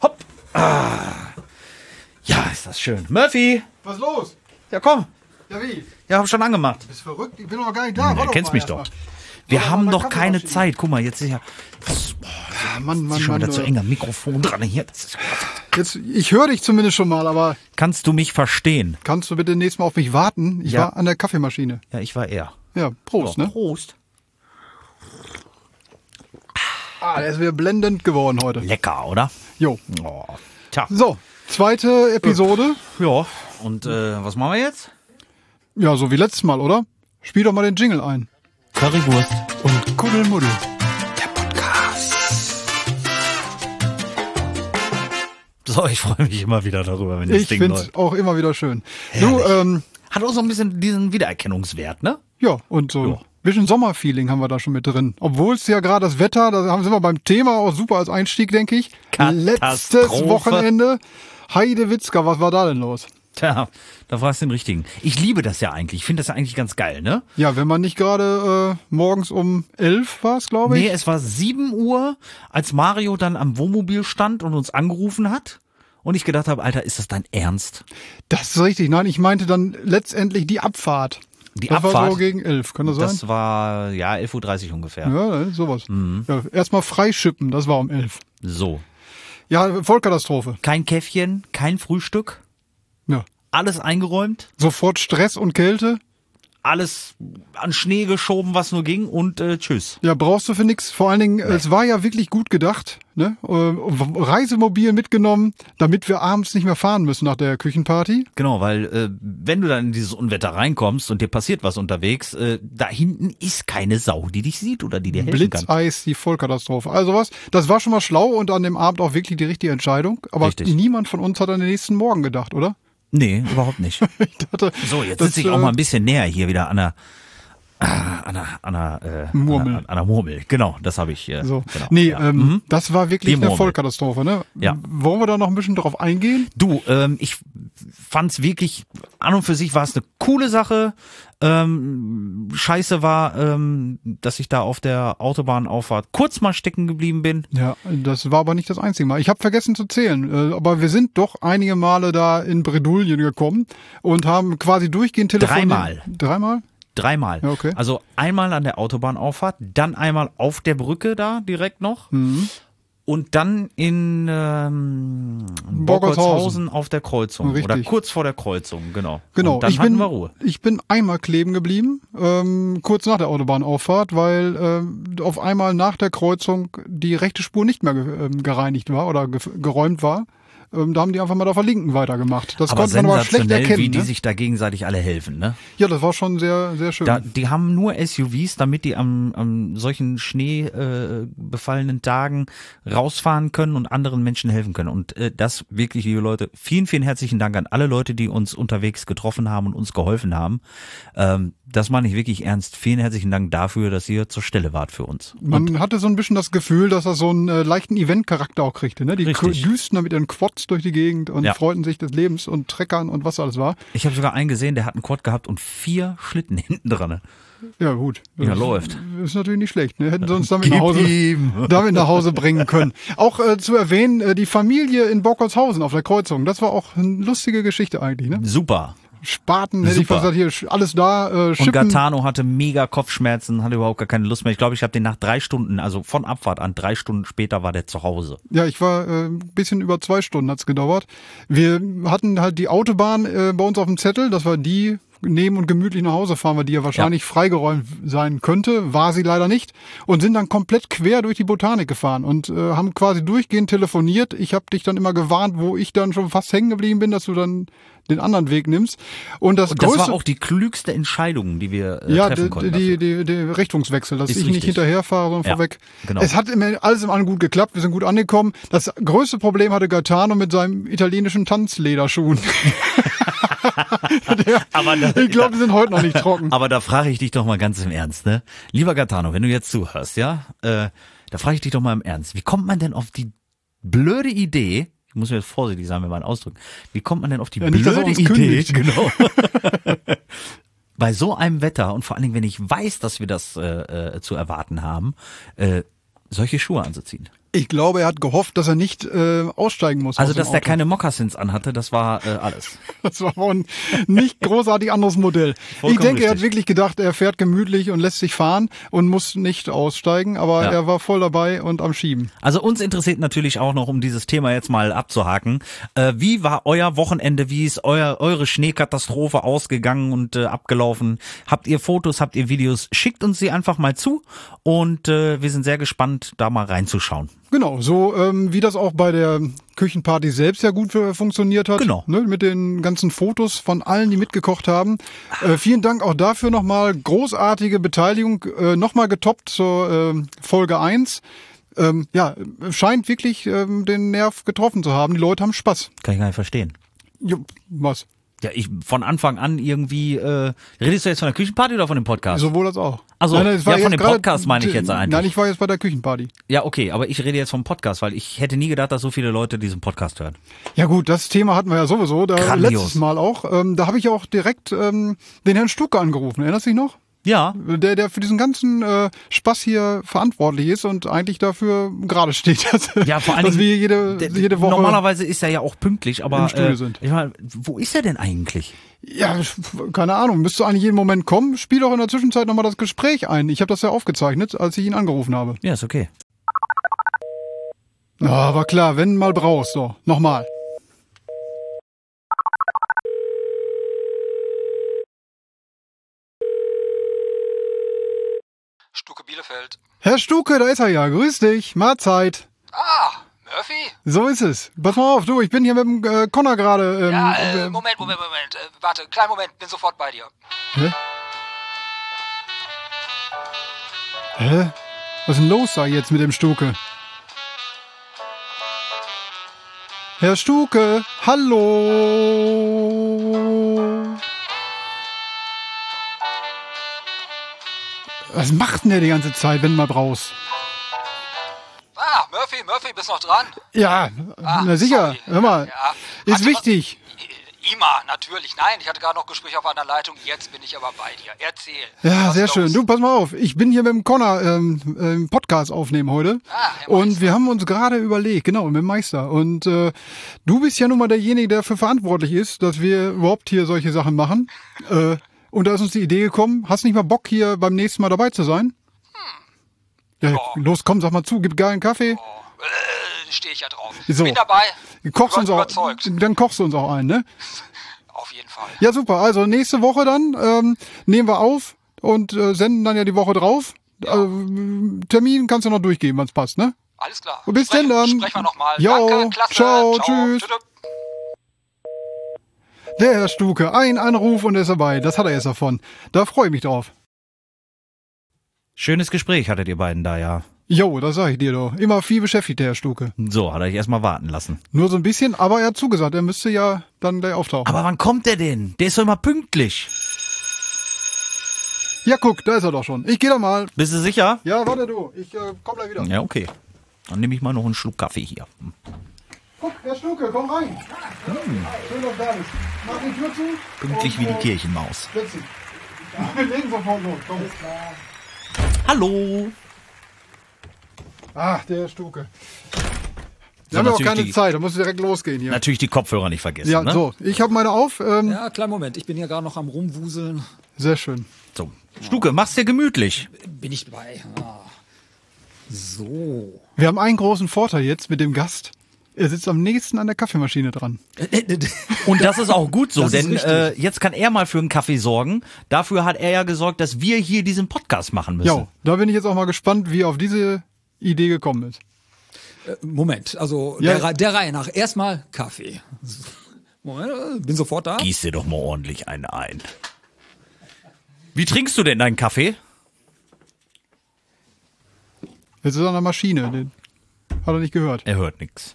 Hopp. Ja, ist das schön. Murphy. Was ist los? Ja, komm. Ja, wie? Ja, hab schon angemacht. Bist verrückt? Ich bin noch gar nicht da. Du kennst mich doch. Wir haben doch keine Zeit. Guck mal, jetzt ist ja... Mann, ist schon wieder zu eng am Mikrofon dran hier. Ich höre dich zumindest schon mal, aber Kannst du mich verstehen? kannst du bitte nächstes Mal auf mich warten? Ich Ja. war an der Kaffeemaschine. Ja, ich war er. Ja, Prost, ne? Prost. Der ist wieder blendend geworden heute. Lecker, oder? Jo. Oh. Tja. So, zweite Episode. Ja. Und was machen wir jetzt? Ja, so wie letztes Mal, oder? Spiel doch mal den Jingle ein. Currywurst. Und Kuddelmuddel. So, ich freue mich immer wieder darüber, wenn das Ich Ding finde läuft. es auch immer wieder schön. Du, Hat auch so ein bisschen diesen Wiedererkennungswert, ne? ja, und so Ja. ein bisschen Sommerfeeling haben wir da schon mit drin. Obwohl es ja gerade das Wetter, da sind wir beim Thema auch super als Einstieg, denke ich. Letztes Katastrophe. Wochenende. Heidewitzka, was war da denn los? Tja, da fragst du den Richtigen. Ich liebe das ja eigentlich. Ich finde das ja eigentlich ganz geil, ne? Ja, wenn man nicht gerade morgens um 11 war es, glaube ich. Nee, es war 7 Uhr, als Mario dann am Wohnmobil stand und uns angerufen hat. Und ich gedacht habe, Alter, ist das dein Ernst? Das ist richtig. Nein, ich meinte dann letztendlich die Abfahrt. Die Das war Abfahrt? so gegen 11, kann das sein? Das war, ja, 11.30 Uhr ungefähr. Ja, sowas. Mhm. Ja, erstmal freischippen, das war um 11. So. Ja, Vollkatastrophe. Kein Käffchen, kein Frühstück, Ja. alles eingeräumt, Sofort Stress und Kälte. alles an Schnee geschoben, was nur ging und tschüss. Ja, brauchst du für nix. Vor allen Dingen, es war ja wirklich gut gedacht. Ne? Reisemobil mitgenommen, damit wir abends nicht mehr fahren müssen nach der Küchenparty. Genau, weil wenn du dann in dieses Unwetter reinkommst und dir passiert was unterwegs, da hinten ist keine Sau, die dich sieht oder die dir helfen kann. Blitzeis, die Vollkatastrophe. Also was, das war schon mal schlau und an dem Abend auch wirklich die richtige Entscheidung. Aber Richtig. niemand von uns hat an den nächsten Morgen gedacht, oder? Nee, überhaupt nicht. Ich dachte, So, jetzt das, sitze ich auch mal ein bisschen näher hier wieder an der Murmel. An der Murmel. Genau, das habe ich. So. Genau, Nee, ja. das war wirklich Die eine Murmel. Vollkatastrophe, ne? Ja. Wollen wir da noch ein bisschen drauf eingehen? Du, ich fand's wirklich, an und für sich war es eine coole Sache. Scheiße war, dass ich da auf der Autobahnauffahrt kurz mal stecken geblieben bin. Ja, das war aber nicht das einzige Mal. Ich habe vergessen zu zählen, aber wir sind doch einige Male da in Bredouillen gekommen und haben quasi durchgehend telefoniert. Dreimal. Dreimal? Dreimal. Ja, okay. Also einmal an der Autobahnauffahrt, dann einmal auf der Brücke da direkt noch und dann in Borgolzhausen auf der Kreuzung. Richtig. Oder kurz vor der Kreuzung, genau. Genau. Und dann hatten wir Ruhe. Ich bin einmal kleben geblieben, kurz nach der Autobahnauffahrt, weil auf einmal nach der Kreuzung die rechte Spur nicht mehr gereinigt war oder geräumt war. Da haben die einfach mal auf der linken weitergemacht. Das Aber konnte man aber schlecht sensationell, erkennen. wie die Ne? sich da gegenseitig alle helfen, ne? Ja, das war schon sehr, sehr schön. Die haben nur SUVs, damit die am solchen Schnee befallenen Tagen rausfahren können und anderen Menschen helfen können. Und das wirklich, liebe Leute, vielen, vielen herzlichen Dank an alle Leute, die uns unterwegs getroffen haben und uns geholfen haben. Das meine ich wirklich ernst. Vielen herzlichen Dank dafür, dass ihr zur Stelle wart für uns. Man hatte so ein bisschen das Gefühl, dass das so einen leichten Event-Charakter auch kriegte. Ne? Die Richtig. düsten da mit ihren Quads durch die Gegend und Ja. freuten sich des Lebens und Treckern und was alles war. Ich habe sogar einen gesehen, der hat einen Quad gehabt und 4 Schlitten hinten dran. Ja, gut. Ja, Das läuft. Ist natürlich nicht schlecht. Ne? Hätten sie uns damit Gib damit nach Hause bringen können. Auch zu erwähnen, die Familie in Borgolzhausen auf der Kreuzung. Das war auch eine lustige Geschichte eigentlich. Ne? Super. Spaten, hätte ich Super. gesagt, hier alles da, Und Schippen. Gaetano hatte mega Kopfschmerzen, hatte überhaupt gar keine Lust mehr. Ich glaube, ich habe den nach 3 Stunden, also von Abfahrt an, 3 Stunden später war der zu Hause. Ja, ich war ein bisschen über 2 Stunden hat's gedauert. Wir hatten halt die Autobahn bei uns auf dem Zettel, das war die nehmen und gemütlich nach Hause fahren, weil die ja wahrscheinlich freigeräumt sein könnte, war sie leider nicht und sind dann komplett quer durch die Botanik gefahren und haben quasi durchgehend telefoniert. Ich habe dich dann immer gewarnt, wo ich dann schon fast hängen geblieben bin, dass du dann den anderen Weg nimmst. Und das Das größte, war auch die klügste Entscheidung, die wir ja, treffen konnten. die Richtungswechsel, dass Ist ich nicht richtig. hinterher fahre, sondern Ja, vorweg. genau. Es hat alles im allem gut geklappt, wir sind gut angekommen. Das größte Problem hatte Gaetano mit seinem italienischen Tanzlederschuhen. Aber Ich glaube, die sind heute noch nicht trocken. Aber da frage ich dich doch mal ganz im Ernst, ne? Lieber Gaetano, wenn du jetzt zuhörst, ja, da frage ich dich doch mal im Ernst. Wie kommt man denn auf die blöde Idee, ich muss mir jetzt vorsichtig sein, wenn man ausdrückt, wie kommt man denn auf die nicht, dass er blöde uns Idee, kündigt. genau, bei so einem Wetter und vor allen Dingen, wenn ich weiß, dass wir das zu erwarten haben, solche Schuhe anzuziehen? Ich glaube, er hat gehofft, dass er nicht aussteigen muss. Also, aus dem dass der Auto. keine Mokassins anhatte, das war alles. Das war auch ein nicht großartig anderes Modell. Vollkommen Ich denke, er hat richtig. wirklich gedacht, er fährt gemütlich und lässt sich fahren und muss nicht aussteigen, aber Ja. er war voll dabei und am Schieben. Also uns interessiert natürlich auch noch, um dieses Thema jetzt mal abzuhaken, wie war euer Wochenende, wie ist eure Schneekatastrophe ausgegangen und abgelaufen? Habt ihr Fotos, habt ihr Videos? Schickt uns sie einfach mal zu und wir sind sehr gespannt, da mal reinzuschauen. Genau, so wie das auch bei der Küchenparty selbst ja gut funktioniert hat. Genau. Ne, mit den ganzen Fotos von allen, die mitgekocht haben. Vielen Dank auch dafür nochmal. Großartige Beteiligung, nochmal getoppt zur Folge 1. Ja, scheint wirklich den Nerv getroffen zu haben. Die Leute haben Spaß. Kann ich gar nicht verstehen. Jo, was? Ja, ich von Anfang an irgendwie, redest du jetzt von der Küchenparty oder von dem Podcast? Sowohl als auch. Also, es war ja, von jetzt dem Podcast meine ich jetzt eigentlich. Nein, ich war jetzt bei der Küchenparty. Ja, okay, aber ich rede jetzt vom Podcast, weil ich hätte nie gedacht, dass so viele Leute diesen Podcast hören. Ja gut, das Thema hatten wir ja sowieso. Grandios. Letztes Mal auch. Da habe ich auch direkt den Herrn Stucke angerufen. Erinnerst du dich noch? Ja, Der für diesen ganzen Spaß hier verantwortlich ist und eigentlich dafür gerade steht, ja, vor allen dass Dingen, wir jede Woche normalerweise ist er ja auch pünktlich, aber im Studio sind. ich meine, wo ist er denn eigentlich? Ja, keine Ahnung, müsste eigentlich jeden Moment kommen. Spiel doch in der Zwischenzeit nochmal das Gespräch ein. Ich habe das ja aufgezeichnet, als ich ihn angerufen habe. Ja, ist okay. Ja, war klar, wenn mal brauchst, so. Nochmal. Stuke Bielefeld. Herr Stucke, da ist er ja. Grüß dich. Mahlzeit. Ah, Murphy? So ist es. Pass mal auf, du, ich bin hier mit dem Connor gerade. Moment. Warte, kleinen Moment, bin sofort bei dir. Hä? Hä? Was ist denn los da jetzt mit dem Stuke? Herr Stuke, hallo. Was macht denn der die ganze Zeit, wenn du mal brauchst? Ah, Murphy, bist noch dran? Ja, Ah, na sicher. sorry. Hör mal, Ja. ist Warte, wichtig. Ima, natürlich. Nein, ich hatte gerade noch Gespräch auf einer Leitung. Jetzt bin ich aber bei dir. Erzähl. Ja, Was sehr los? schön. Du, pass mal auf. Ich bin hier mit dem Connor Podcast aufnehmen heute. Herr Und Meister. wir haben uns gerade überlegt, genau, mit dem Meister. Und du bist ja nun mal derjenige, der dafür verantwortlich ist, dass wir überhaupt hier solche Sachen machen. Und da ist uns die Idee gekommen, hast nicht mal Bock, hier beim nächsten Mal dabei zu sein? Ja, los, komm, sag mal zu, gib geilen Kaffee. Stehe ich ja drauf. So. Bin dabei. Kochst uns auch, Überzeugt. dann kochst du uns auch ein, ne? Auf jeden Fall. Ja, super. Also nächste Woche dann nehmen wir auf und senden dann ja die Woche drauf. Termin kannst du noch durchgeben, wenn's passt, ne? Alles klar. Bis denn dann. Sprechen wir nochmal. Jo, Danke, klasse. ciao, tschüss. Tschüss. Der Herr Stuke, ein Anruf und er ist dabei. Das hat er jetzt davon. Da freue ich mich drauf. Schönes Gespräch hattet ihr beiden da, ja. Jo, das sag ich dir doch. Immer viel beschäftigt, der Herr Stuke. So, hat er euch erstmal warten lassen. Nur so ein bisschen, aber er hat zugesagt, er müsste ja dann gleich auftauchen. Aber wann kommt der denn? Der ist doch immer pünktlich. Ja, guck, da ist er doch schon. Ich geh da mal. Bist du sicher? Ja, warte du. Ich komm gleich wieder. Ja, okay. Dann nehme ich mal noch einen Schluck Kaffee hier. Guck, Herr Stuke, komm rein. Schön, dass du da bist. Mach die Tür zu. Pünktlich wie die Kirchenmaus. Setz dich. Wir legen sofort los. Komm. Hallo. Ach, der Herr Stuke. So, Wir haben ja auch natürlich keine die- Zeit, da muss direkt losgehen hier. Natürlich die Kopfhörer nicht vergessen, Ja, ne? so, ich habe meine auf. Ja, kleinen Moment. Ich bin hier gerade noch am Rumwuseln. Sehr schön. So. Stuke, mach's dir gemütlich. Bin ich dabei. Ah. So. Wir haben einen großen Vorteil jetzt mit dem Gast. Er sitzt am nächsten an der Kaffeemaschine dran. Und das ist auch gut so, Das ist denn richtig. jetzt kann er mal für einen Kaffee sorgen. Dafür hat er ja gesorgt, dass wir hier diesen Podcast machen müssen. Ja, da bin ich jetzt auch mal gespannt, wie er auf diese Idee gekommen ist. Moment, also Ja. der Reihe nach. Erstmal Kaffee. Moment, bin sofort da. Gieß dir doch mal ordentlich einen ein. Wie trinkst du denn deinen Kaffee? Jetzt ist er an der Maschine. Den hat er nicht gehört. Er hört nix.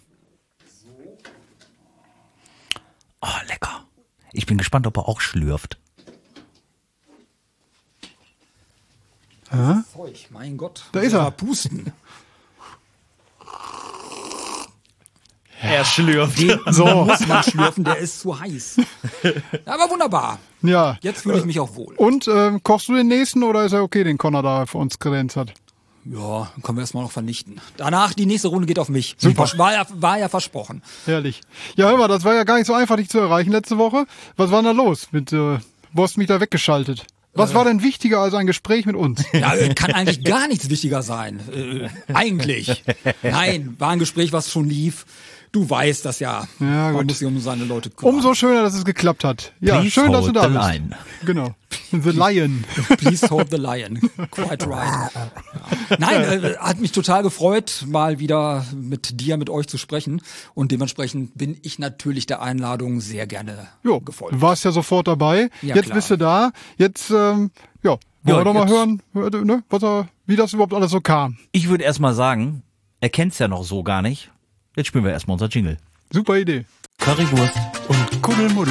Oh, lecker. Ich bin gespannt, ob er auch schlürft. Zeug, mein Gott. Da ist er. Mal pusten. Er schlürft. So, Muss man schlürfen, der ist zu heiß. Aber wunderbar. ja. Jetzt fühle ich mich auch wohl. Und kochst du den nächsten oder ist er okay, den Connor da für uns kredenzt hat? Ja, können wir erstmal noch vernichten. Danach, die nächste Runde geht auf mich. Super. War ja versprochen. Herrlich. Ja, hör mal, das war ja gar nicht so einfach, dich zu erreichen letzte Woche. Was war denn da los? Du hast mich da weggeschaltet. Was war denn wichtiger als ein Gespräch mit uns? Ja, kann eigentlich gar nichts wichtiger sein. Eigentlich. Nein, war ein Gespräch, was schon lief. Du weißt das ja. Ja, Man gut. muss sich um seine Leute kümmern. Umso schöner, dass es geklappt hat. Ja, Please schön, dass du hold da the bist. line. Genau. The Lion. Please hold the lion. Quite right. Ja. Nein, hat mich total gefreut, mal wieder mit euch zu sprechen. Und dementsprechend bin ich natürlich der Einladung sehr gerne Jo, gefolgt. du warst ja sofort dabei. Ja, Jetzt klar. bist du da. Jetzt, wollen wir doch mal jetzt- hören, ne, wie das überhaupt alles so kam. Ich würde erstmal sagen, er kennt's ja noch so gar nicht. Jetzt spielen wir erstmal unser Jingle. Super Idee. Currywurst. Und Kuddelmuddel.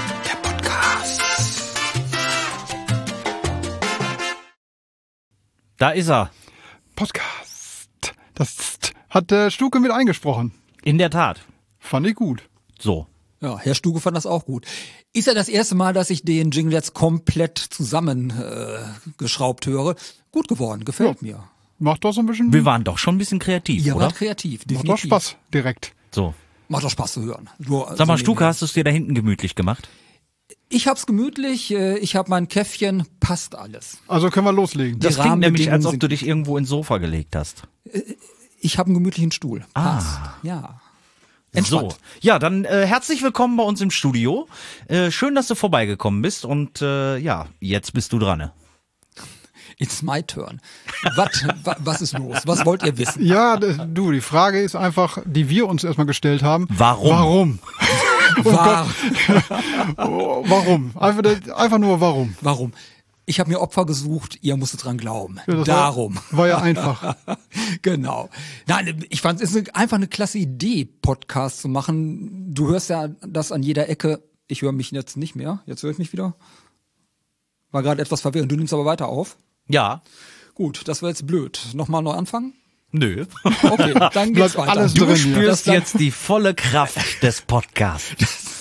Da ist er. Podcast. Das hat Stuke mit eingesprochen. In der Tat. Fand ich gut. So. Ja, Herr Stuge fand das auch gut. Ist ja das erste Mal, dass ich den Jingle jetzt komplett zusammengeschraubt höre. Gut geworden, gefällt mir. Macht doch so ein bisschen, Wir waren doch schon ein bisschen kreativ, Ihr oder? wart kreativ, macht doch definitiv. Spaß direkt. So. Macht doch Spaß zu hören. Nur Sag mal, so Stuke, nebenher. hast du es dir da hinten gemütlich gemacht? Ich hab's gemütlich, ich hab mein Käffchen, passt alles. Also können wir loslegen. Das klingt nämlich, als ob Rahmenbedingungen du dich irgendwo ins Sofa gelegt hast. Ich habe einen gemütlichen Stuhl. Passt. Ja. Entspannt. So. Ja, dann herzlich willkommen bei uns im Studio. Schön, dass du vorbeigekommen bist und jetzt bist du dran. Ne? It's my turn. Was ist los? Was wollt ihr wissen? Ja, die Frage ist einfach, die wir uns erstmal gestellt haben. Warum? Warum? Einfach nur warum. Warum? Ich habe mir Opfer gesucht, ihr musstet dran glauben. Ja, das Darum. War ja einfach. Genau. Nein, ich fand es ist einfach eine klasse Idee, Podcast zu machen. Du hörst ja das an jeder Ecke. Ich höre mich jetzt nicht mehr. Jetzt höre ich mich wieder. War gerade etwas verwirrend. Du nimmst aber weiter auf. Ja. Gut, das war jetzt blöd. Nochmal neu anfangen? Nö. Okay, dann geht's Bleibt weiter. alles Du drin hier. spürst Das- jetzt die volle Kraft des Podcasts.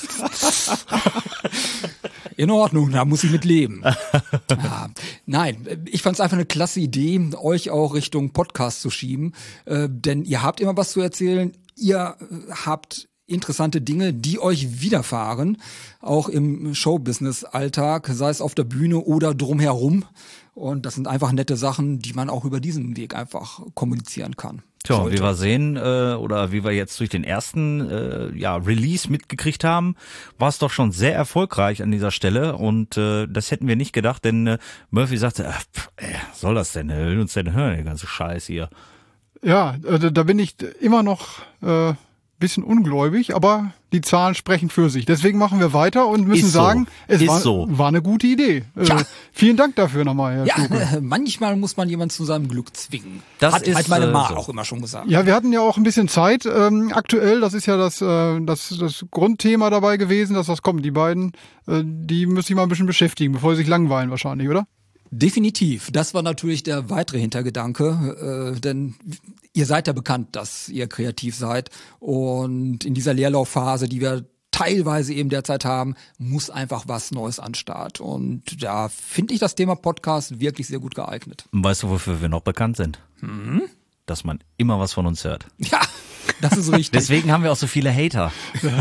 In Ordnung, da muss ich mit leben. Ja, nein, ich fand es einfach eine klasse Idee, euch auch Richtung Podcast zu schieben, denn ihr habt immer was zu erzählen, ihr habt interessante Dinge, die euch widerfahren, auch im Showbusiness-Alltag, sei es auf der Bühne oder drumherum. Und das sind einfach nette Sachen, die man auch über diesen Weg einfach kommunizieren kann. Tja, Sollte. wie wir sehen, oder wie wir jetzt durch den ersten Release mitgekriegt haben, war es doch schon sehr erfolgreich an dieser Stelle und das hätten wir nicht gedacht, denn Murphy sagte, soll das denn, wer will uns denn hören, der ganze Scheiß hier. Ja, da bin ich immer noch bisschen ungläubig, aber die Zahlen sprechen für sich. Deswegen machen wir weiter und müssen Ist so. sagen, es Ist so. war eine gute Idee. Tja. Vielen Dank dafür nochmal, Herr Ja, Stuke. manchmal muss man jemanden zu seinem Glück zwingen. Das hat ist, meine Ma so. auch immer schon gesagt. Ja, wir hatten ja auch ein bisschen Zeit aktuell. Das ist ja das Grundthema dabei gewesen, dass das kommt. Die beiden, die müssen sich mal ein bisschen beschäftigen, bevor sie sich langweilen wahrscheinlich, oder? Definitiv. Das war natürlich der weitere Hintergedanke, denn ihr seid ja bekannt, dass ihr kreativ seid und in dieser Leerlaufphase, die wir teilweise eben derzeit haben, muss einfach was Neues an den Start. Und da finde ich das Thema Podcast wirklich sehr gut geeignet. Und weißt du, wofür wir noch bekannt sind? Dass man immer was von uns hört. Ja, das ist richtig. Deswegen haben wir auch so viele Hater.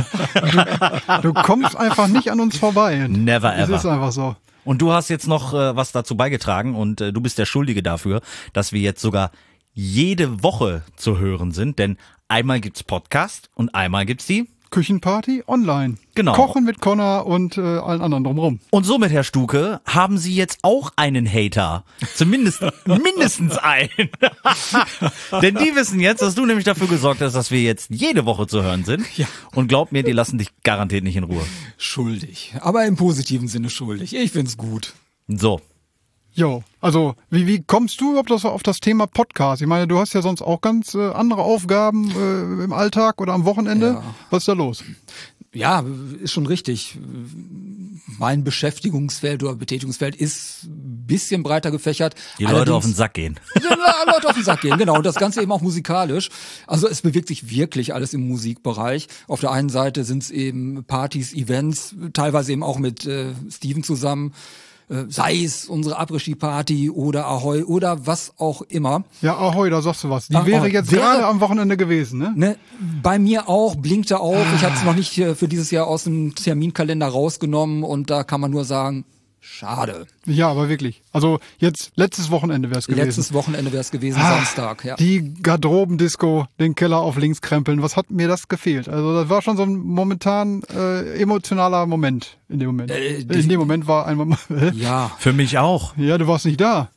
Du kommst einfach nicht an uns vorbei. Never Das ever. ist einfach so. Und du hast jetzt noch was dazu beigetragen und du bist der Schuldige dafür, dass wir jetzt sogar jede Woche zu hören sind, denn einmal gibt's Podcast und einmal gibt's die. Küchenparty online. Genau. Kochen mit Connor und allen anderen drumherum. Und somit, Herr Stuke, haben Sie jetzt auch einen Hater. Zumindest mindestens einen. Denn die wissen jetzt, dass du nämlich dafür gesorgt hast, dass wir jetzt jede Woche zu hören sind. Ja. Und glaub mir, die lassen dich garantiert nicht in Ruhe. Schuldig. Aber im positiven Sinne schuldig. Ich find's gut. So. Jo, also wie kommst du überhaupt auf das Thema Podcast? Ich meine, du hast ja sonst auch ganz andere Aufgaben im Alltag oder am Wochenende. Ja. Was ist da los? Ja, ist schon richtig. Mein Beschäftigungsfeld oder Betätigungsfeld ist ein bisschen breiter gefächert. Die Leute Allerdings- auf den Sack gehen. Ja, Leute auf den Sack gehen, genau. Und das Ganze eben auch musikalisch. Also es bewegt sich wirklich alles im Musikbereich. Auf der einen Seite sind es eben Partys, Events, teilweise eben auch mit Steven zusammen. sei es unsere Après-Ski-Party oder Ahoi oder was auch immer. Ja, Ahoi, da sagst du was. Die wäre jetzt gerade am Wochenende gewesen, ne? Ne, bei mir auch, blinkte auf. Ich hatte es noch nicht für dieses Jahr aus dem Terminkalender rausgenommen und da kann man nur sagen, schade. Ja, aber wirklich. Also jetzt letztes Wochenende wäre es gewesen. Letztes Wochenende wäre es gewesen, Samstag. Ja. Die Garderobendisco, den Keller auf links krempeln. Was hat mir das gefehlt? Also das war schon so ein momentan emotionaler Moment in dem Moment. In dem Moment war ein Moment. Ja, Für mich auch. Ja, du warst nicht da.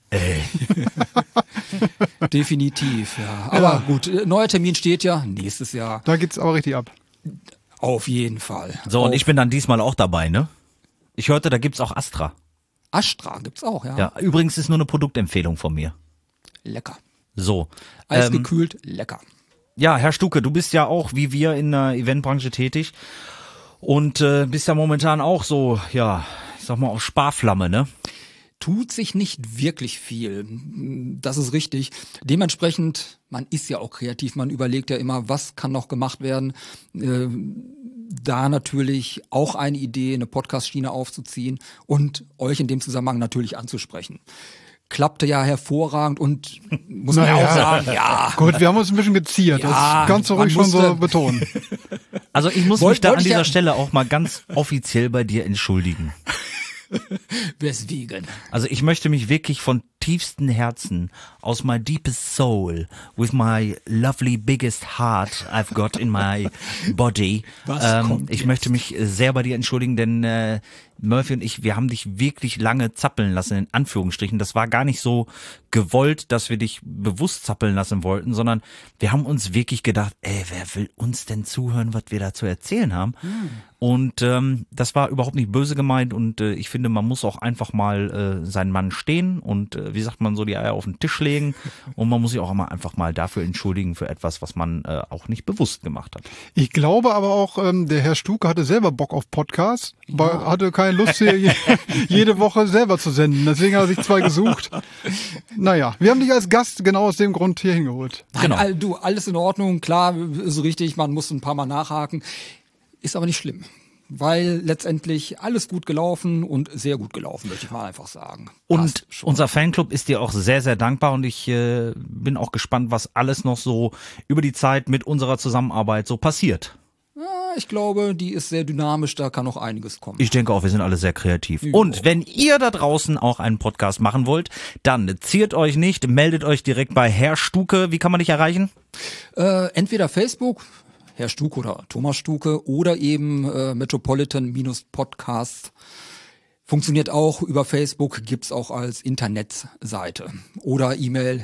definitiv. Ja. Aber gut, neuer Termin steht ja nächstes Jahr. Da geht's aber richtig ab. Auf jeden Fall. So, und ich bin dann diesmal auch dabei, ne? Ich hörte, da gibt's auch Astra. Astra gibt's auch, ja. Ja, übrigens ist nur eine Produktempfehlung von mir. Lecker. So. Eisgekühlt, lecker. Ja, Herr Stuke, du bist ja auch wie wir in der Eventbranche tätig und bist ja momentan auch so, ja, ich sag mal auf Sparflamme, ne? Tut sich nicht wirklich viel. Das ist richtig. Dementsprechend, man ist ja auch kreativ, man überlegt ja immer, was kann noch gemacht werden. Da natürlich auch eine Idee, eine Podcast-Schiene aufzuziehen und euch in dem Zusammenhang natürlich anzusprechen. Klappte ja hervorragend und muss man ja auch sagen, ja. Gut, wir haben uns ein bisschen geziert. Ja, das kannst du ruhig schon so betonen. Also ich muss mich da an dieser Stelle auch mal ganz offiziell bei dir entschuldigen. Weswegen? Also ich möchte mich wirklich von tiefstem Herzen, aus my deepest soul, with my lovely biggest heart I've got in my body, ich möchte mich sehr bei dir entschuldigen, denn Murphy und ich, wir haben dich wirklich lange zappeln lassen, in Anführungsstrichen. Das war gar nicht so gewollt, dass wir dich bewusst zappeln lassen wollten, sondern wir haben uns wirklich gedacht, wer will uns denn zuhören, was wir da zu erzählen haben? Und das war überhaupt nicht böse gemeint und ich finde, man muss auch einfach mal seinen Mann stehen und wie sagt man so, die Eier auf den Tisch legen und man muss sich auch immer einfach mal dafür entschuldigen für etwas, was man auch nicht bewusst gemacht hat. Ich glaube aber auch, der Herr Stuke hatte selber Bock auf Podcasts, hatte keine Lust, hier jede Woche selber zu senden. Deswegen hat er sich 2 gesucht. Naja, wir haben dich als Gast genau aus dem Grund hier hingeholt. Genau. Nein, du, alles in Ordnung, klar, ist richtig, man muss ein paar Mal nachhaken. Ist aber nicht schlimm, weil letztendlich alles gut gelaufen und sehr gut gelaufen, möchte ich mal einfach sagen. Und unser Fanclub ist dir auch sehr, sehr dankbar und ich bin auch gespannt, was alles noch so über die Zeit mit unserer Zusammenarbeit so passiert. Ich glaube, die ist sehr dynamisch, da kann noch einiges kommen. Ich denke auch, wir sind alle sehr kreativ. Und wenn ihr da draußen auch einen Podcast machen wollt, dann ziert euch nicht, meldet euch direkt bei Herr Stuke. Wie kann man dich erreichen? Entweder Facebook, Herr Stuke oder Thomas Stuke oder eben Metropolitan-Podcast. Funktioniert auch über Facebook, gibt's auch als Internetseite. Oder E-Mail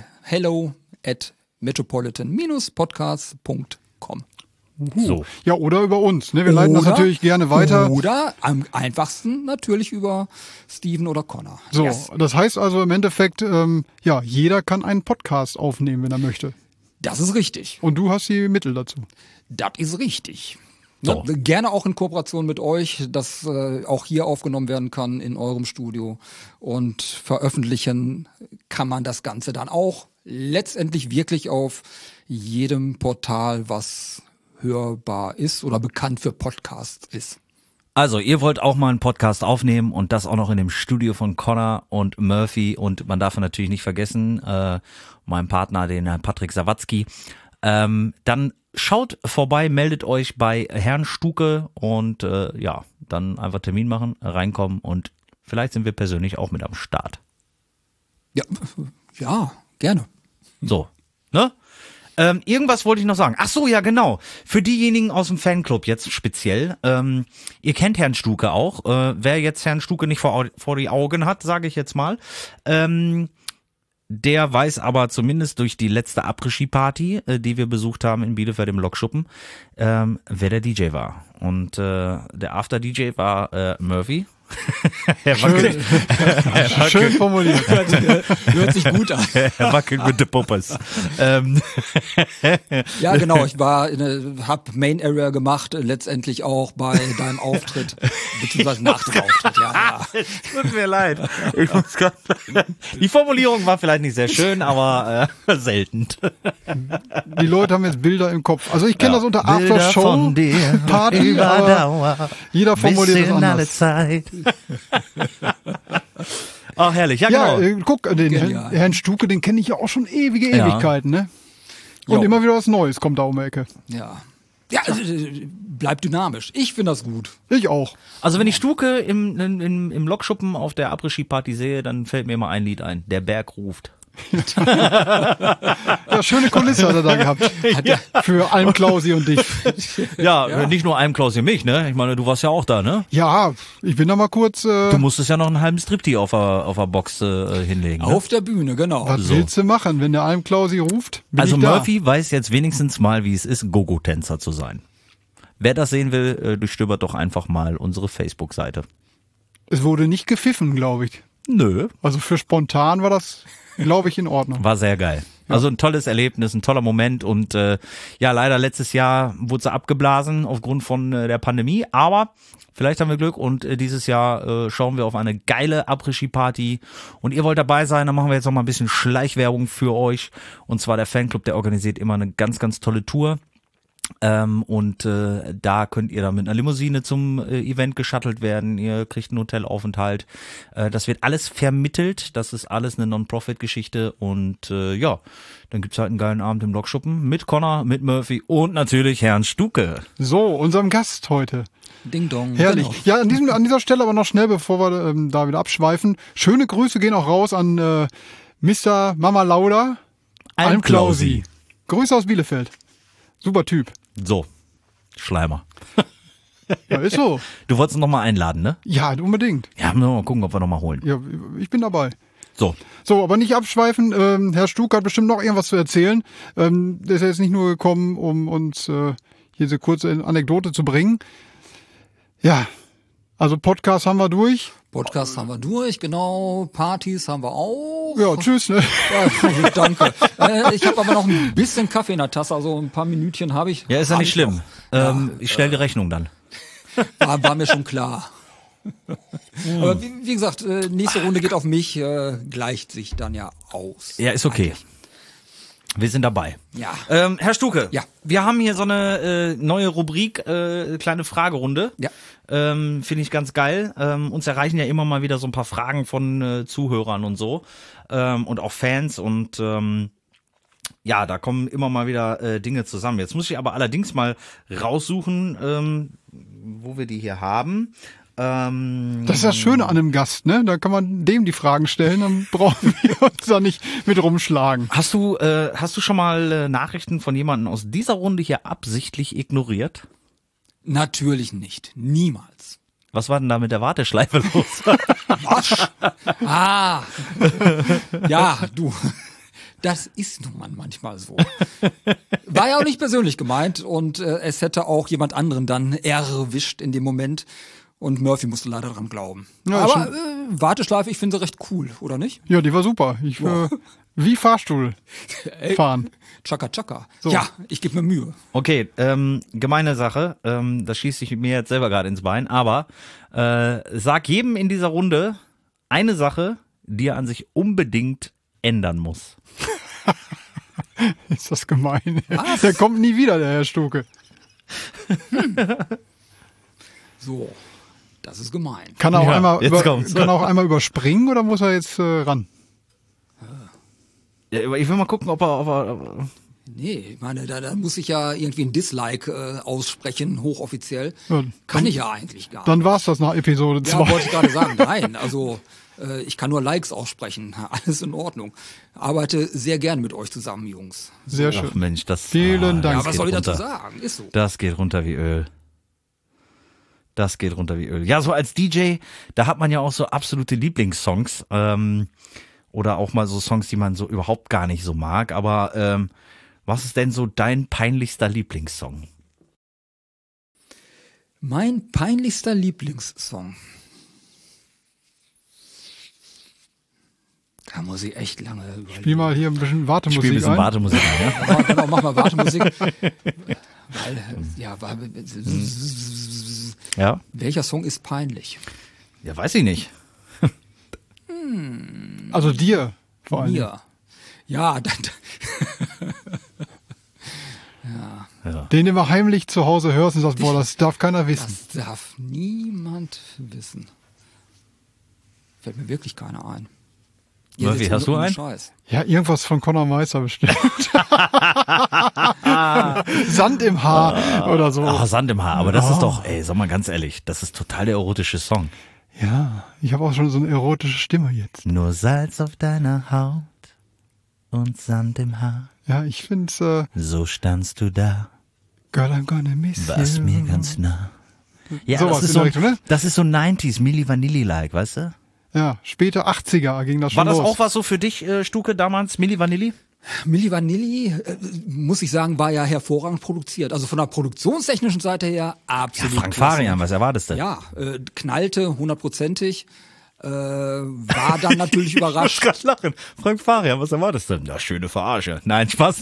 hello@metropolitan-podcast.com. So. Ja, oder über uns. Ne? Wir leiten das natürlich gerne weiter. Oder am einfachsten natürlich über Steven oder Connor. So, Yes. Das heißt also im Endeffekt, ja, jeder kann einen Podcast aufnehmen, wenn er möchte. Das ist richtig. Und du hast die Mittel dazu. Das ist richtig. So. Ne, gerne auch in Kooperation mit euch, dass auch hier aufgenommen werden kann in eurem Studio. Und veröffentlichen kann man das Ganze dann auch letztendlich wirklich auf jedem Portal, was hörbar ist oder bekannt für Podcasts ist. Also, ihr wollt auch mal einen Podcast aufnehmen und das auch noch in dem Studio von Connor und Murphy und man darf natürlich nicht vergessen, meinem Partner, den Patrick Sawatzki. Dann schaut vorbei, meldet euch bei Herrn Stuke und ja, dann einfach Termin machen, reinkommen und vielleicht sind wir persönlich auch mit am Start. Ja, gerne. So, ne? Irgendwas wollte ich noch sagen. Ach so, ja genau. Für diejenigen aus dem Fanclub jetzt speziell, ihr kennt Herrn Stuke auch. Wer jetzt Herrn Stuke nicht vor die Augen hat, sage ich jetzt mal, der weiß aber zumindest durch die letzte Après-Ski-Party, die wir besucht haben in Bielefeld im Lokschuppen, wer der DJ war. Und der After-DJ war Murphy. Schön formuliert. Hört sich gut an. Er wackelt mit den Puppers. Ja, genau. Ich hab Main Area gemacht, letztendlich auch bei deinem Auftritt, beziehungsweise nach dem Auftritt. Ja. Tut mir leid. Ich muss grad, die Formulierung war vielleicht nicht sehr schön, aber selten. Die Leute haben jetzt Bilder im Kopf. Also ich kenne das unter After-Show, Party, aber jeder formuliert es anders. Zeit. Ach, herrlich, ja, Ja, genau. guck, den Genial. Herrn Stuke, den kenne ich ja auch schon ewige Ja. Ewigkeiten, ne? Und Jo. immer wieder was Neues kommt da um die Ecke. Ja. Ja, bleibt dynamisch. Ich finde das gut. Ich auch. Also wenn ich Stuke im Lokschuppen auf der Après-Ski-Party sehe, dann fällt mir immer ein Lied ein. Der Berg ruft. Ja, schöne Kulisse hat er da gehabt. Für Almklausi und dich. Ja, nicht nur einem Klaus und mich, ne? Ich meine, du warst ja auch da, ne? Ja, ich bin da mal kurz. Du musstest ja noch einen halben Striptee auf der Box hinlegen. Ne? Auf der Bühne, genau. Was willst du machen, wenn der Almklausi ruft? Bin Also ich da. Murphy weiß jetzt wenigstens mal, wie es ist, Gogo-Tänzer zu sein. Wer das sehen will, durchstöbert doch einfach mal unsere Facebook-Seite. Es wurde nicht gepfiffen, glaube ich. Nö, Also für spontan war das, glaube ich, in Ordnung. war sehr geil. Also ein tolles Erlebnis, ein toller Moment und ja, leider letztes Jahr wurde sie abgeblasen aufgrund von der Pandemie, aber vielleicht haben wir Glück und dieses Jahr schauen wir auf eine geile Après-Ski-Party und ihr wollt dabei sein, dann machen wir jetzt noch mal ein bisschen Schleichwerbung für euch und zwar der Fanclub, der organisiert immer eine ganz, ganz tolle Tour. Und da könnt ihr dann mit einer Limousine zum Event geshuttelt werden, ihr kriegt einen Hotelaufenthalt, das wird alles vermittelt, das ist alles eine Non-Profit-Geschichte und ja, dann gibt's halt einen geilen Abend im Lokschuppen mit Connor, mit Murphy und natürlich Herrn Stuke. So, unserem Gast heute. Ding Dong. Herrlich. Genau. Ja, an dieser Stelle aber noch schnell, bevor wir da wieder abschweifen. Schöne Grüße gehen auch raus an Mr. Mama Lauda Almklausi. Grüße aus Bielefeld. Super Typ. So, Schleimer. Ja, ist so. Du wolltest ihn noch mal einladen, ne? Ja, unbedingt. Ja, müssen wir mal gucken, ob wir noch mal holen. Ja, ich bin dabei. So, So, aber nicht abschweifen. Herr Stuck hat bestimmt noch irgendwas zu erzählen. Der ist ja jetzt nicht nur gekommen, um uns hier diese kurze Anekdote zu bringen. Ja, also Podcast haben wir durch. Podcast haben wir durch, genau. Partys haben wir auch. Ja, tschüss. Ne? Ja, danke. Ich habe aber noch ein bisschen Kaffee in der Tasse, also ein paar Minütchen habe ich. ja, ist ja Hab nicht ich schlimm. noch. Ich stelle die Rechnung dann. War mir schon klar. Aber wie gesagt, nächste Runde geht auf mich, gleicht sich dann ja aus. Ja, ist okay. Wir sind dabei. Ja. Herr Stuke, Ja. wir haben hier so eine neue Rubrik, kleine Fragerunde. Ja. Finde ich ganz geil. Uns erreichen ja immer mal wieder so ein paar Fragen von Zuhörern und so und auch Fans und ja, da kommen immer mal wieder Dinge zusammen. Jetzt muss ich aber allerdings mal raussuchen, wo wir die hier haben. Das ist das Schöne an einem Gast, ne? Da kann man dem die Fragen stellen, dann brauchen wir uns da nicht mit rumschlagen. Hast du schon mal Nachrichten von jemandem aus dieser Runde hier absichtlich ignoriert? Natürlich nicht. Niemals. Was war denn da mit der Warteschleife los? Was? Ah. Ja, du. Das ist nun mal manchmal so. War ja auch nicht persönlich gemeint und es hätte auch jemand anderen dann erwischt in dem Moment. Und Murphy musste leider dran glauben. Ja, Aber Warteschleife, ich finde sie recht cool, oder nicht? Ja, die war super. Wie Fahrstuhl fahren. Chaka Chaka. So. Ja, ich gebe mir Mühe. Okay, gemeine Sache, das schießt sich mir jetzt selber gerade ins Bein, aber sag jedem in dieser Runde eine Sache, die er an sich unbedingt ändern muss. Ist das gemein. Was? Der kommt nie wieder, der Herr Stuke. So, das ist gemein. Kann er auch, Ja, kommt's. kann er auch einmal überspringen oder muss er jetzt ran? Ja, ich will mal gucken, ob er Nee, ich meine, da muss ich ja irgendwie ein Dislike aussprechen, hochoffiziell. Ja, Kann ich ja eigentlich gar nicht. Dann war's das nach Episode 2. Ja, wollte ich gerade sagen. Nein, also ich kann nur Likes aussprechen. Alles in Ordnung. Arbeite sehr gern mit euch zusammen, Jungs. Sehr Ach schön. Mensch, das Vielen Dank. Ja, was geht soll ich dazu runter. sagen? Ist so. Das geht runter wie Öl. Das geht runter wie Öl. Ja, so als DJ, da hat man ja auch so absolute Lieblingssongs oder auch mal so Songs, die man so überhaupt gar nicht so mag. Aber was ist denn so dein peinlichster Lieblingssong? Mein peinlichster Lieblingssong. Da muss ich echt lange überlegen. Spiel mal hier ein bisschen Wartemusik Spiel ein bisschen ein. Wartemusik ein, ja? Ja, genau, mach mal Wartemusik. Ja? Welcher Song ist peinlich? Ja, weiß ich nicht. Also dir vor allem. Mir. Ja, dann, Den du immer heimlich zu Hause hörst und sagst, boah, das darf keiner wissen. das darf niemand wissen. Fällt mir wirklich keiner ein. Murphy, sitzt hast du ohne einen? Scheiß. Ja, irgendwas von Conor Meister bestimmt. Sand im Haar oder so. Ach, Sand im Haar, aber das ist doch, ey, sag mal ganz ehrlich, das ist total der erotische Song. Ja, ich habe auch schon so eine erotische Stimme jetzt. Nur Salz auf deiner Haut und Sand im Haar. Ja, ich find's, So standst du da, Girl, I'm gonna miss warst you. mir ganz nah. Ja, Sowas das ist in so, der Richtung, ne? das ist so 90s, Milli Vanilli-like, weißt du? Ja, später 80er ging das schon War das los. auch was so für dich, Stuke, damals, Milli Vanilli? Milli Vanilli, muss ich sagen, war ja hervorragend produziert. Also von der produktionstechnischen Seite her absolut. Frank klasse. Farian, was erwartest du? Ja, knallte 100%ig. War dann natürlich Ich muss überrascht. grad lachen. Frank Farian, was erwartest du? Na, schöne Verarsche. Nein, Spaß.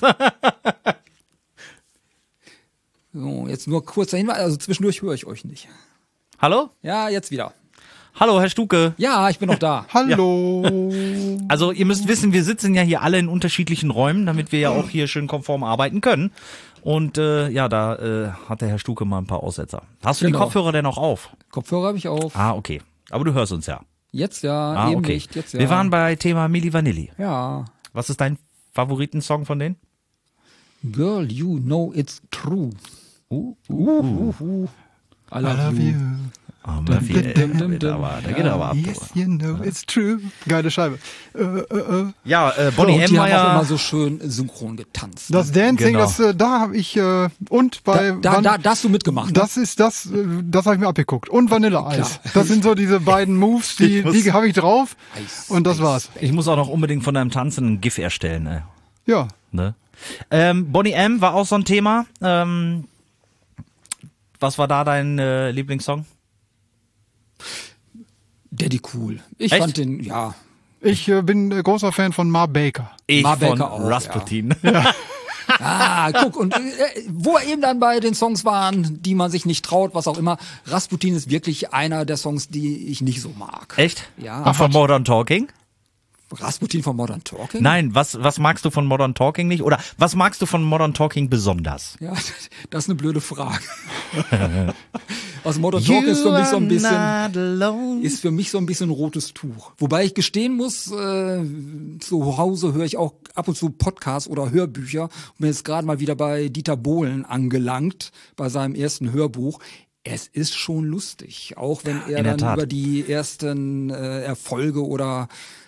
So, jetzt nur kurzer Hinweis, also zwischendurch höre ich euch nicht. Hallo? Ja, jetzt wieder. Hallo, Herr Stuke. Ja, ich bin noch da. Hallo. Also ihr müsst wissen, wir sitzen ja hier alle in unterschiedlichen Räumen, damit wir ja auch hier schön konform arbeiten können. Und ja, da hat der Herr Stuke mal ein paar Aussetzer. Hast du die Genau. Kopfhörer denn auch auf? Kopfhörer habe ich auf. Ah, okay. Aber du hörst uns ja. Jetzt ja, Ah, eben okay. nicht. Jetzt ja. Wir waren bei Thema Milli Vanilli. Ja. Was ist dein Favoritensong von denen? Girl, you know it's true. I I love you. Oh, Murphy, ey, da geht aber ab. Yes, you know it's true. Geile Scheibe. Ja, So, Bonnie und M die war haben auch ja... immer so schön synchron getanzt. Das Dancing, Genau. das, da habe ich, und bei... Da hast du mitgemacht. Ne? Das ist das habe ich mir abgeguckt. Und Vanilleeis. Das sind so diese beiden Moves, die habe ich drauf. Eis, Und das Eis, war's. Ich muss auch noch unbedingt von deinem Tanzen ein GIF erstellen. Ey. Ja. Ne? Bonnie M war auch so ein Thema. Was war da dein Lieblingssong? Daddy Cool. Ich Echt? fand den, ja. Ich bin großer Fan von Ma Baker. Ich Mar von Baker auch, Rasputin. Ah, guck, und wo wir eben dann bei den Songs waren, die man sich nicht traut, was auch immer. Rasputin ist wirklich einer der Songs, die ich nicht so mag. Echt? Ja. Ach, von Modern Talking? Rasputin von Modern Talking? Nein, was magst du von Modern Talking nicht? Oder was magst du von Modern Talking besonders? Ja, das ist eine blöde Frage. Also Modern Talking ist für mich so ein bisschen... Ist für mich so ein bisschen rotes Tuch. Wobei ich gestehen muss, zu Hause höre ich auch ab und zu Podcasts oder Hörbücher. Und bin jetzt gerade mal wieder bei Dieter Bohlen angelangt, bei seinem ersten Hörbuch. Es ist schon lustig, auch wenn er In der dann Tat. über die ersten Erfolge oder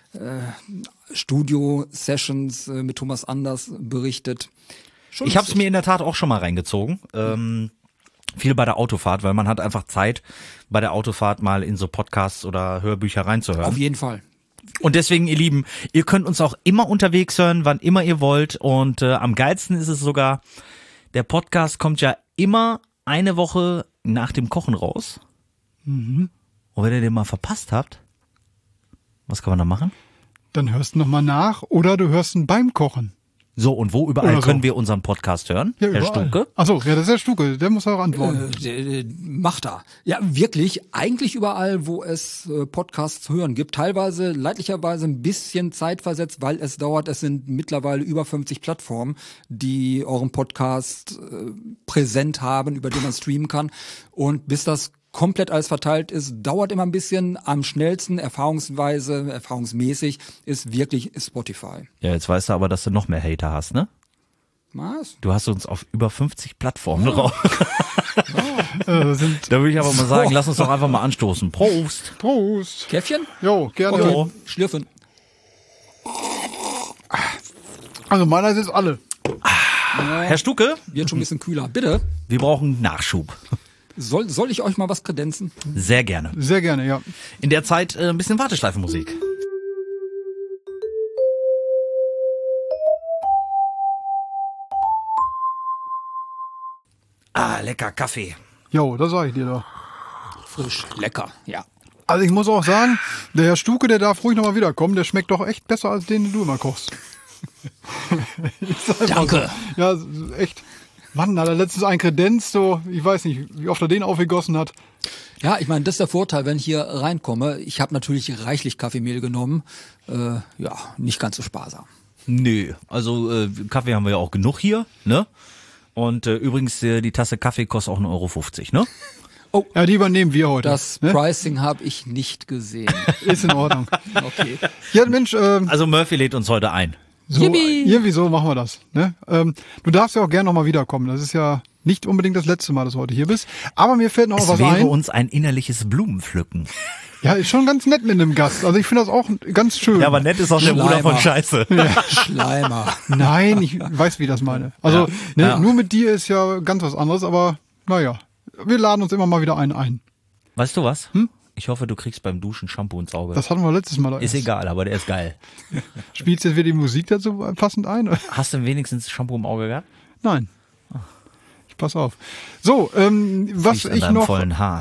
Studio-Sessions mit Thomas Anders berichtet. Schon Ich habe es lustig. mir in der Tat auch schon mal reingezogen. Viel bei der Autofahrt, weil man hat einfach Zeit, bei der Autofahrt mal in so Podcasts oder Hörbücher reinzuhören. Auf jeden Fall. Und deswegen, ihr Lieben, ihr könnt uns auch immer unterwegs hören, wann immer ihr wollt. Und am geilsten ist es sogar, der Podcast kommt ja immer eine Woche nach dem Kochen raus. Und wenn ihr den mal verpasst habt, was kann man da machen? Dann hörst du nochmal nach oder du hörst ihn beim Kochen. So, und wo überall Oder so. können wir unseren Podcast hören? Ja, Herr überall. Stuke? Achso, ja, das ist der Stuke, der muss auch antworten. Macht er. Ja, wirklich. Eigentlich überall, wo es Podcasts zu hören gibt. Teilweise, leidlicherweise ein bisschen zeitversetzt, weil es dauert. Es sind mittlerweile über 50 Plattformen, die euren Podcast präsent haben, über die man streamen kann. Und bis das komplett alles verteilt ist, dauert immer ein bisschen. Am schnellsten, erfahrungsmäßig, ist wirklich Spotify. Ja, jetzt weißt du aber, dass du noch mehr Hater hast, ne? Was? Du hast uns auf über 50 Plattformen drauf. Sind Da würde ich aber mal sagen, lass uns doch einfach mal anstoßen. Prost! Prost. Käffchen? Jo, gerne. Okay. Schlürfen. Also meiner sind alle. Herr Stuke, Wird schon ein bisschen kühler. Bitte. wir brauchen Nachschub. Soll ich euch mal was kredenzen? Sehr gerne. Sehr gerne, ja. In der Zeit ein bisschen Warteschleifenmusik. Ah, lecker Kaffee. Jo, das sag ich dir doch. Frisch, lecker, ja. Also ich muss auch sagen, der Herr Stuke, der darf ruhig nochmal wiederkommen. Der schmeckt doch echt besser als den du immer kochst. Ist einfach Danke. So. Ja, echt. Mann, hat er letztens ein Kredenz, so, ich weiß nicht, wie oft er den aufgegossen hat. Ja, ich meine, das ist der Vorteil, wenn ich hier reinkomme. Ich habe natürlich reichlich Kaffeemehl genommen. Ja, nicht ganz so sparsam. Nö, also Kaffee haben wir ja auch genug hier, ne? Und übrigens, die Tasse Kaffee kostet auch 1,50 €, ne? Oh, Ja, die übernehmen wir heute. das ne? Pricing habe ich nicht gesehen. Ist in Ordnung. Okay. Ja, Mensch, Also Murphy lädt uns heute ein. so, irgendwie so machen wir das. Ne? Du darfst ja auch gerne nochmal wiederkommen. Das ist ja nicht unbedingt das letzte Mal, dass du heute hier bist. Aber mir fällt noch Es was wäre ein. uns ein innerliches Blumenpflücken. Ja, ist schon ganz nett mit einem Gast. Also ich finde das auch ganz schön. Ja, aber nett ist auch der Bruder von Scheiße. Schleimer. Nein, ich weiß, wie ich das meine. Also nur mit dir ist ja ganz was anderes, aber naja, wir laden uns immer mal wieder einen ein. Weißt du was? Ich hoffe, du kriegst beim Duschen Shampoo ins Auge. Das hatten wir letztes Mal. Ist egal, aber der ist geil. Spielst du jetzt wieder die Musik dazu passend ein? Hast du wenigstens Shampoo im Auge gehabt? Nein. Ich pass auf. So, was Siehst an ich deinem noch... vollen Haar.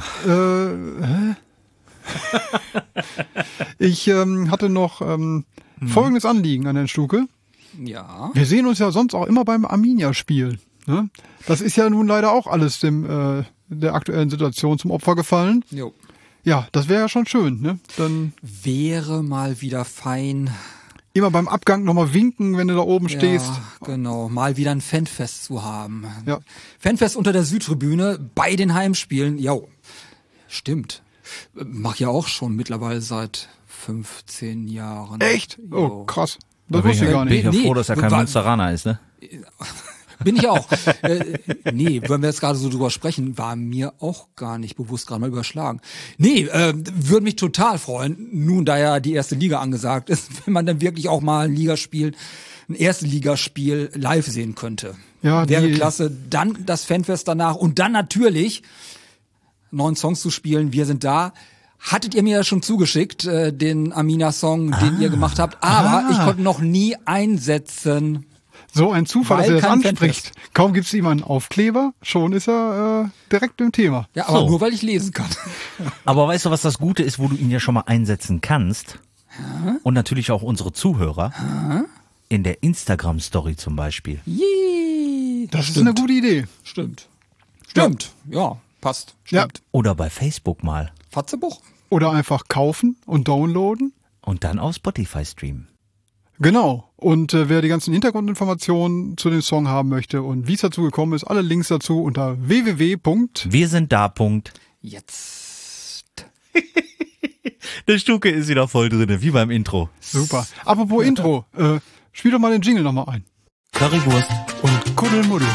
Ich hatte noch folgendes Anliegen an Herrn Stuke. Ja. Wir sehen uns ja sonst auch immer beim Arminia-Spiel. Ne? Das ist ja nun leider auch alles dem der aktuellen Situation zum Opfer gefallen. Jo. Ja, das wäre ja schon schön. Ne? Dann Wäre mal wieder fein. immer beim Abgang nochmal winken, wenn du da oben stehst. Ja, genau. Mal wieder ein Fanfest zu haben. Ja. Fanfest unter der Südtribüne bei den Heimspielen. Ja, stimmt. Mach ja auch schon mittlerweile seit 15 Jahren. Echt? Jo. Oh, krass. Das bin wusste ich gar bin ich nicht. ja Nee, froh, dass er kein war- Münsteraner ist, ne? Bin ich auch. Nee, wenn wir jetzt gerade so drüber sprechen, war mir auch gar nicht bewusst, gerade mal überschlagen. Nee, würde mich total freuen, nun da ja die erste Liga angesagt ist, wenn man dann wirklich auch mal ein erste Ligaspiel live sehen könnte. Ja, Wäre die- klasse. Dann das Fanfest danach und dann natürlich neuen Songs zu spielen. Wir sind da. Hattet ihr mir ja schon zugeschickt, den Amina-Song, den ihr gemacht habt, aber ich konnte noch nie einsetzen. So ein Zufall, dass Weil er das kein anspricht. Kaum gibt's ihm einen Aufkleber, schon ist er direkt im Thema. Ja, aber So. nur weil ich lesen kann. Aber weißt du, was das Gute ist, wo du ihn ja schon mal einsetzen kannst? Und natürlich auch unsere Zuhörer. In der Instagram-Story zum Beispiel. Yee. Das ist eine gute Idee. Stimmt. Stimmt. Ja, passt. Stimmt. Oder bei Facebook mal. Fatzebuch. Oder einfach kaufen und downloaden. Und dann auf Spotify streamen. Genau. Und wer die ganzen Hintergrundinformationen zu dem Song haben möchte und wie es dazu gekommen ist, alle Links dazu unter www. Wir sind da. Punkt. Jetzt. Der Stuke ist wieder voll drinne, wie beim Intro. Super. Apropos Intro, spiel doch mal den Jingle nochmal ein. Currywurst. Und Kuddelmuddel.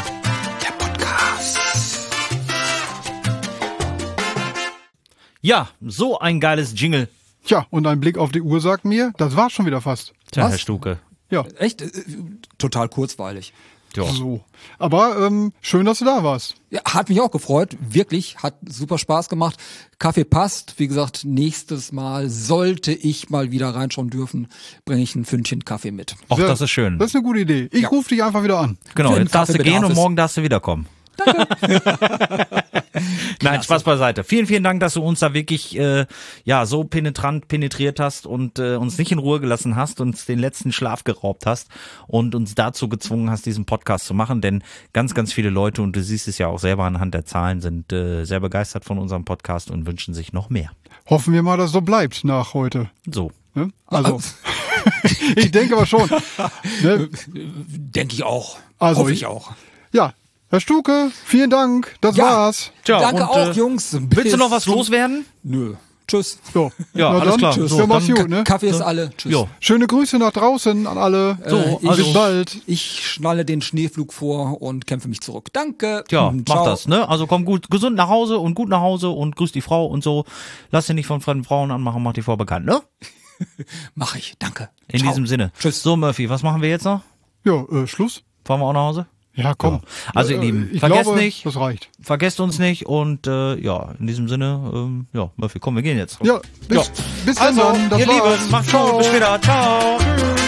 Ja, so ein geiles Jingle. Tja, und ein Blick auf die Uhr sagt mir, das war's schon wieder fast. Tja, Was? Herr Stuke. Ja, Echt? Total kurzweilig. Ja. so. Aber schön, dass du da warst. Ja, hat mich auch gefreut. Wirklich, hat super Spaß gemacht. Kaffee passt. Wie gesagt, nächstes Mal sollte ich mal wieder reinschauen dürfen, bringe ich ein Fündchen Kaffee mit. Och, Sehr- das ist schön. Das ist eine gute Idee. Ich rufe dich einfach wieder an. Genau, Für jetzt darfst du den gehen und Kaffeebedarf morgen darfst du wiederkommen. Nein, Spaß beiseite. Vielen, vielen Dank, dass du uns da wirklich so penetriert hast und uns nicht in Ruhe gelassen hast, uns den letzten Schlaf geraubt hast und uns dazu gezwungen hast, diesen Podcast zu machen. Denn ganz, ganz viele Leute, und du siehst es ja auch selber anhand der Zahlen, sind sehr begeistert von unserem Podcast und wünschen sich noch mehr. Hoffen wir mal, dass es so bleibt nach heute. So. Ne? Also, ich denke aber schon. Ne? Denke ich auch. Also Hoffe ich- ich auch. Ja, Herr Stuke, vielen Dank. Das Ja. war's. Tja, Danke und, auch, Jungs. Willst du noch was loswerden? Nö. Tschüss. So. Ja, Na alles dann, klar. Tschüss. So, Ja, mach's dann gut, ne? Kaffee ist alle. Tschüss. Jo. Schöne Grüße nach draußen an alle. Bis bald. Ich schnalle den Schneeflug vor und kämpfe mich zurück. Danke. Tja, Ciao. mach das, ne? Also komm gesund nach Hause und gut nach Hause und grüß die Frau und so. Lass dich nicht von fremden Frauen anmachen, mach die Frau bekannt, ne? Mach ich. Danke. In Ciao. diesem Sinne. Tschüss. So, Murphy, was machen wir jetzt noch? Ja, Schluss. Fahren wir auch nach Hause? Ja, komm. Also, ihr Lieben, ich vergesst glaube, nicht. Das reicht. Vergesst uns nicht und in diesem Sinne, Murphy, komm, wir gehen jetzt. Ja, bis dann. Das Also, war's. ihr Lieben, macht's gut, bis später. Ciao.